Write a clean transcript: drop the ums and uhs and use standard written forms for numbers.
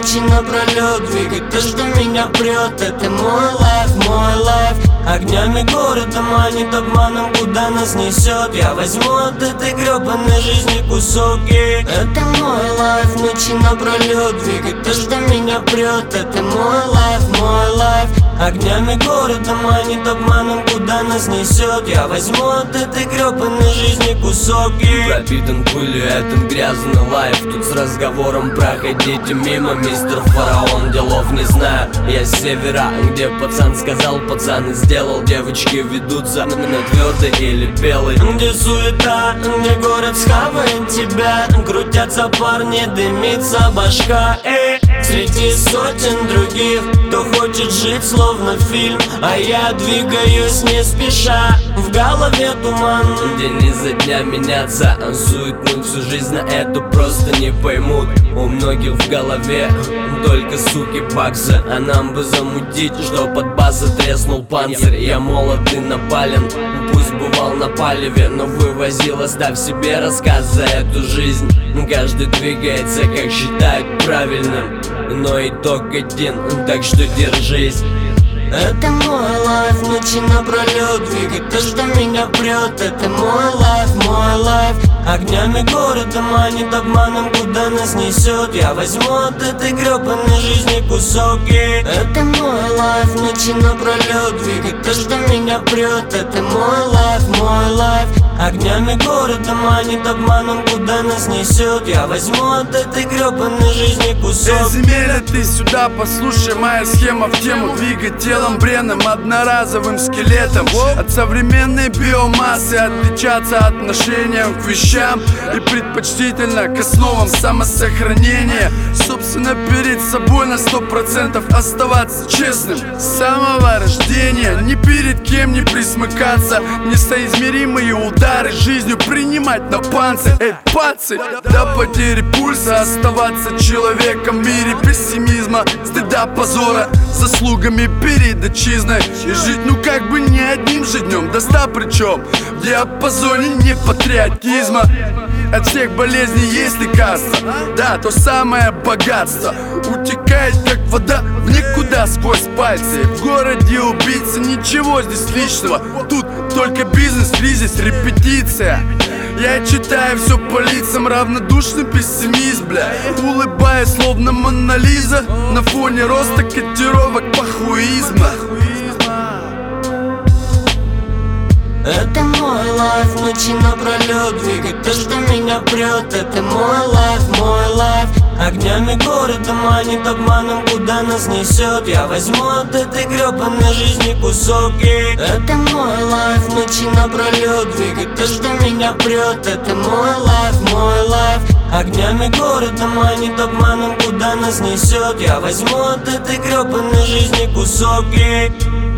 ночи напролет, двигать то, что меня прет. Это мой лайф, мой лайф. Огнями города манит, обманом куда нас несет. Я возьму от этой гребаной жизни кусоки. Это мой лайф, ночи напролет, двигать то, что меня прет. Это мой лайф, мой лайф. Огнями города манит, обманом куда нас несет. Я возьму от этой гребаной жизни кусоки. Пропитан пылью этот грязный лайф. Тут с разговором проходите мимо, мистер Фараон, делов не знаю. Я с севера, где пацан сказал, пацан и сделал. Девочки ведутся на твердый или белый. Где суета, где город схавает тебя. Крутятся парни, дымится башка. Среди сотен других, кто хочет жить словно фильм, а я двигаюсь не спеша. В голове туман, день изо дня меняться, а суетнуть всю жизнь на эту просто не поймут. У многих в голове только суки баксы, а нам бы замутить, что под базы треснул панцирь. Я молод и напален, пусть бывал на палеве, но вывозил, оставь себе рассказ за эту жизнь. Каждый двигается, как считает правильным, но итог один, так что держись. Это мой лайф, ночи напролет, двигать то, что меня прет. Это мой лайф, мой лайф. Огнями города манит, обманом куда нас несет. Я возьму от этой гребаной жизни кусоки. Это мой лайф, ночи напролет, двигать то, что меня прет. Это мой лайф, мой лайф. Огнями города манит, обманом куда нас несет. Я возьму от этой гребаной жизни кусок. Земля, ты сюда, послушай, моя схема в тему. Двигать телом бренным, одноразовым скелетом. От современной биомассы отличаться отношением к вещам и предпочтительно к основам самосохранения. Собственно, перед собой на 100% оставаться честным с самого рождения. Ни перед кем не присмыкаться, несоизмеримые удары жизнью принимать на панцирь. Эй, пацаны, до потери пульса оставаться человеком в мире пессимизма, стыда, позора, заслугами перед отчизной. И жить ну как бы не одним же днем, да ста причем в диапазоне непатриотизма. От всех болезней есть лекарство, да, то самое богатство утекает как вода в никуда сквозь пальцы. В городе убийцы, ничего здесь личного, тут только бизнес, кризис, репетиция. Я читаю все по лицам, равнодушный пессимист, бля. Улыбаясь, словно Мона Лиза на фоне роста котировок похуизма. Это мой лайф, ночи напролет, двигать то, что меня прет. Это мой лайф, мой лайф. Огнями города манит, обманом куда нас несет. Я возьму от этой гребаной жизни кусоки. Это мой лайф, ночи напролет, двигать то, что меня прет. Это мой лайф, мой лайф. Огнями города манит, обманом куда нас несет. Я возьму от этой гребаной жизни кусоки.